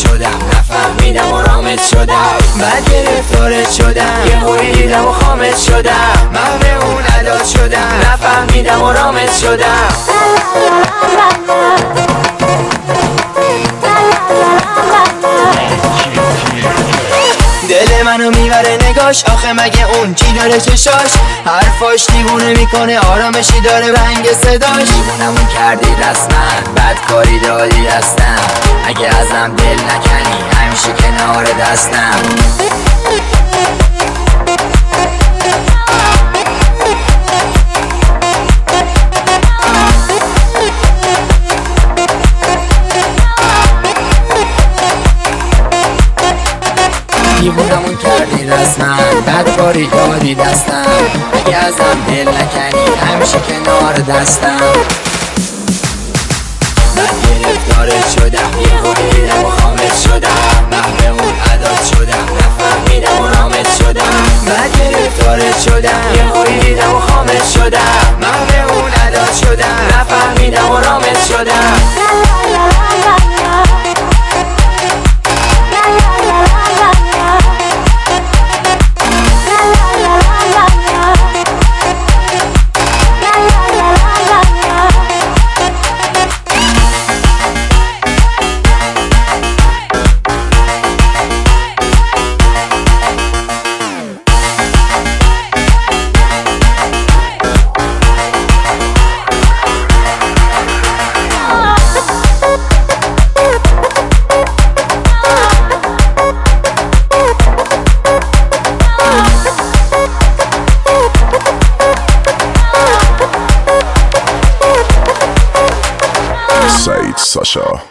شدم، نفهمیدم و رامت شدم. بعد گرفتارت شدم، یه هوی دیدم و خامت شدم. محو اون عداد شدم، نفهمیدم و رامت شدم. دل منو میبره نگاش، آخه مگه اون کی داره چشاش؟ حرفاش دیوونه میکنه، آرامشی داره رنگ صداش. دیوونمون کردی رسما، بدکاری دادی دستم. اگه ازم دل نکنی همیشه کنار دستم. دیوونمون کردی رسما، بدکاری دادی دستم. اگه ازم دل نکنی همیشه کنار دستم. من گرفتارت شدم، یه هوی دیدم و خامت شدم. محو اون عداد شدم، نفهمیدم و رامت شدم. من گرفتارت شدم، یه هوی دیدم و خامت شدم. محو اون عداد شدم، نفهمیدم و رامت شدم. Said Sasha.